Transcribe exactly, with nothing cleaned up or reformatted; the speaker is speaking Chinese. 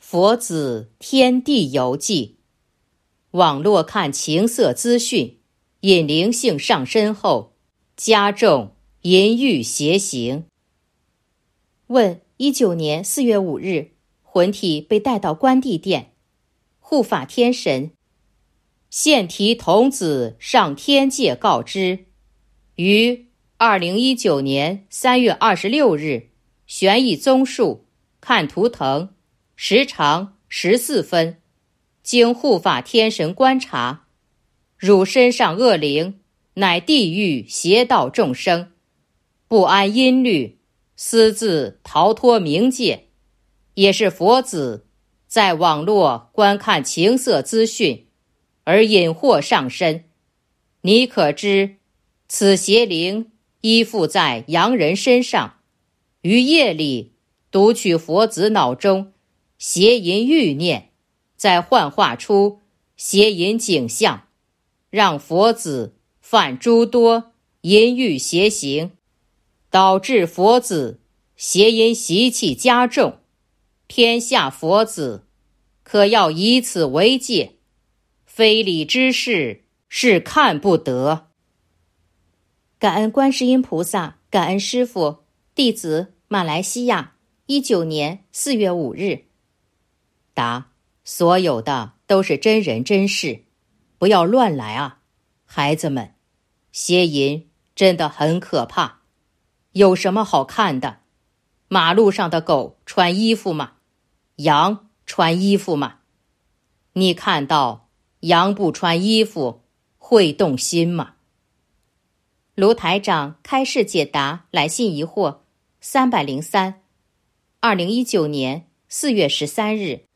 佛子天地游记，网络看情色资讯，引灵性上身后，加重淫欲邪行。问：一九年四月五日，魂体被带到关帝殿，护法天神现提童子上天界告知，于二零一九年三月二十六日，悬疑综述，看图腾，时长十四分。经护法天神观察，汝身上恶灵乃地狱邪道众生，不安音律，私自逃脱冥界，也是佛子在网络观看情色资讯而引祸上身。你可知此邪灵依附在阳人身上，于夜里读取佛子脑中邪淫欲念，再幻化出邪淫景象，让佛子犯诸多淫欲邪行，导致佛子邪淫习气加重。天下佛子可要以此为戒，非礼之事是看不得。 感恩观世音菩萨，感恩师父。弟子马来西亚，一九年四月五日。 答：所有的都是真人真事，不要乱来啊，孩子们。邪淫真的很可怕，有什么好看的？马路上的狗穿衣服吗？羊穿衣服吗？你看到羊不穿衣服会动心吗？ 卢台长开示解答来信疑惑三百零三，二零一九年四月十三日。